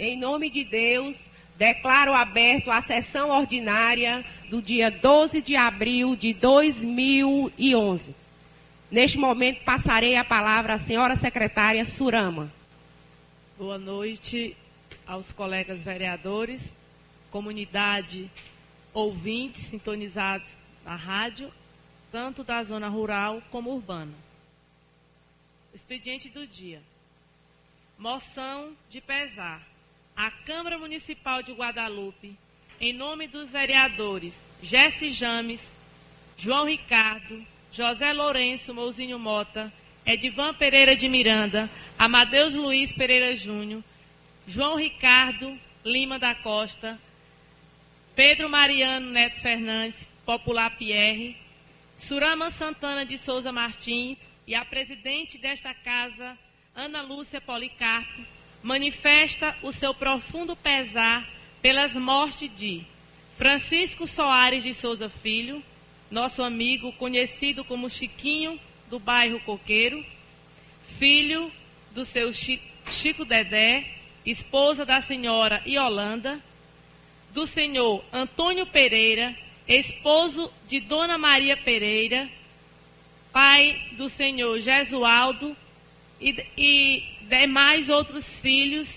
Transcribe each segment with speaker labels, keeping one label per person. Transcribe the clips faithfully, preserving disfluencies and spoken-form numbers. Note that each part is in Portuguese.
Speaker 1: Em nome de Deus, declaro aberto a sessão ordinária do dia doze de abril de dois mil e onze. Neste momento, passarei a palavra à senhora secretária Surama.
Speaker 2: Boa noite aos colegas vereadores, comunidade, ouvintes sintonizados na rádio, tanto da zona rural como urbana. Expediente do dia. Moção de pesar. A Câmara Municipal de Guadalupe, em nome dos vereadores Jesse James, João Ricardo, José Lourenço Mouzinho Mota, Edivan Pereira de Miranda, Amadeus Luiz Pereira Júnior, João Ricardo Lima da Costa, Pedro Mariano Neto Fernandes, Popular Pierre, Surama Santana de Souza Martins e a presidente desta casa, Ana Lúcia Policarpo, manifesta o seu profundo pesar pelas mortes de Francisco Soares de Souza Filho, nosso amigo conhecido como Chiquinho, do bairro Coqueiro, filho do seu Chico Dedé, esposa da senhora Iolanda, do senhor Antônio Pereira, esposo de Dona Maria Pereira, pai do senhor Jesualdo e, e demais outros filhos,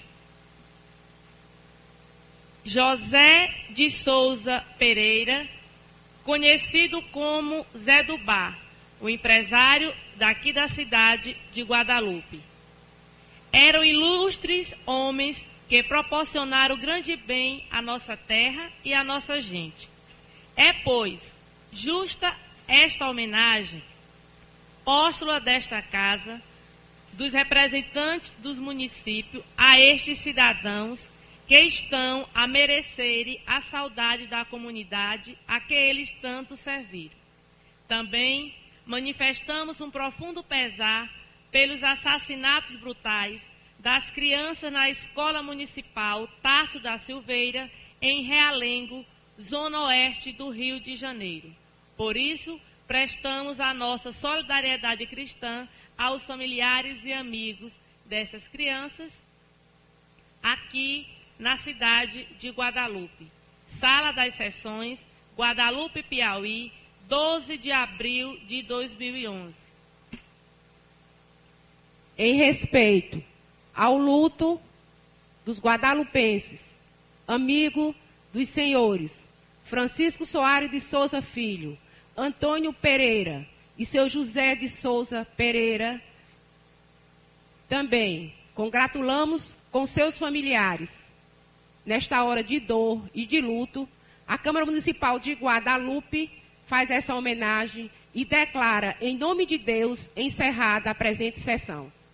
Speaker 2: José de Souza Pereira, conhecido como Zé do Bar, o empresário daqui da cidade de Guadalupe. Eram ilustres homens que proporcionaram grande bem à nossa terra e à nossa gente. É, pois, justa esta homenagem, póstula desta casa, dos representantes dos municípios a estes cidadãos que estão a merecerem a saudade da comunidade a que eles tanto serviram. Também manifestamos um profundo pesar pelos assassinatos brutais das crianças na Escola Municipal Tasso da Silveira, em Realengo, zona oeste do Rio de Janeiro. Por isso, prestamos a nossa solidariedade cristã aos familiares e amigos dessas crianças aqui na cidade de Guadalupe. Sala das Sessões, Guadalupe, Piauí, doze de abril de dois mil e onze.
Speaker 1: Em respeito ao luto dos guadalupenses, amigo dos senhores Francisco Soares de Souza Filho, Antônio Pereira e seu José de Souza Pereira, também congratulamos com seus familiares. Nesta hora de dor e de luto, a Câmara Municipal de Guadalupe faz essa homenagem e declara, em nome de Deus, encerrada a presente sessão.